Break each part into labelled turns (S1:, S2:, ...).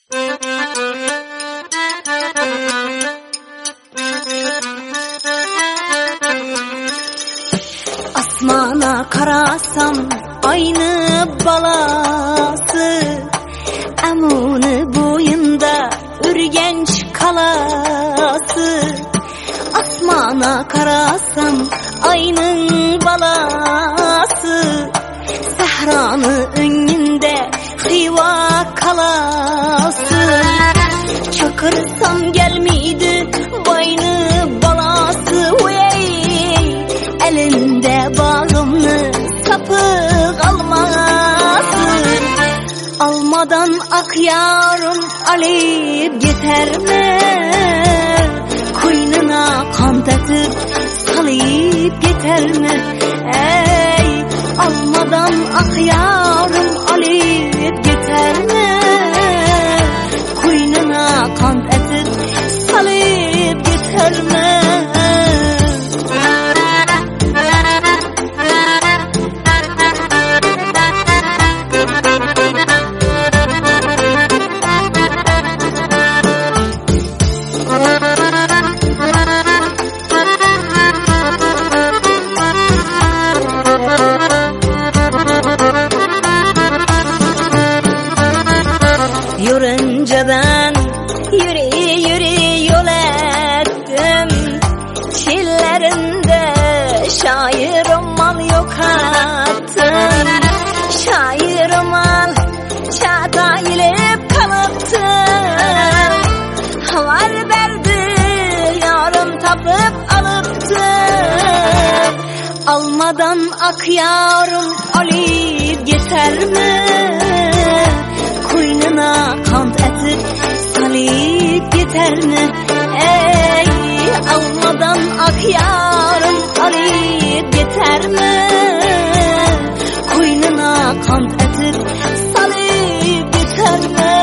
S1: Asmana karasam aynı balası, amunu boyunda Ürgenç kalası. Asmana karasam aynı balası, Sahranı önünde Xiva kalası. Çakırsam gelmiydi boynu balası, elinde bağımlı sapı kalmasın. Almadan akyarım alıp gider mi? Koynuna kan tatip salıp gider mi? Ey, almadan akyarım alıp gider mi? Koynuna kan tatip salıp gider mi? Yorunca ben yürü yol ettim, çillerinde şair roman yok attım. Şair roman çağda ilip kalıptım. Var verdi yarım tapıp alıptım. Almadan akyarım alıp gider mi? Koynuna kan tatip salıp gider mi? Ey, almadan akyarım alıp gider mi? Koynuna kan tatip salıp gider mi?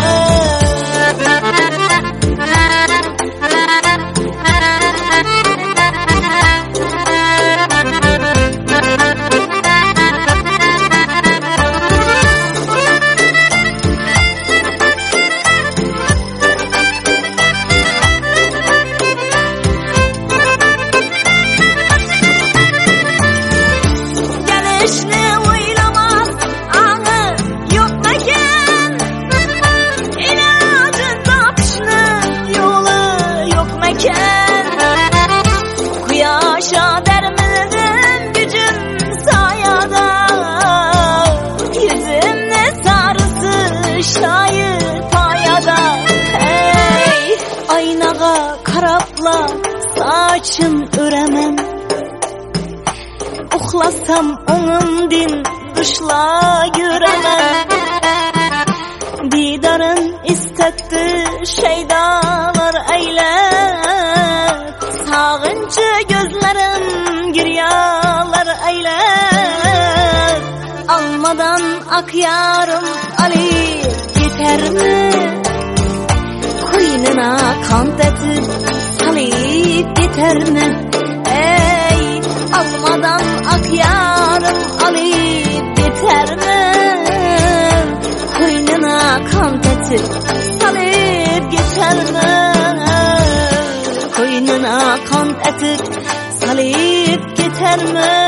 S1: Kuyaşa dermedim gücüm sayada, yüzümde sarısı şair payada. Hey, aynağa karapla saçım öremem, uxlasam onumdin dışla göremem. Didarın istetdi şeydalar eyler, sağınçı gözlerim giryalar eyler. Almadan akyarım alıp gider mi? Koynuna kan tatip salıp gider mi? Ey, almadan akyarım alıp gider mi? Koynuna kan tatip salıp gider mi? Koynuna kan tatip salıp gider mi?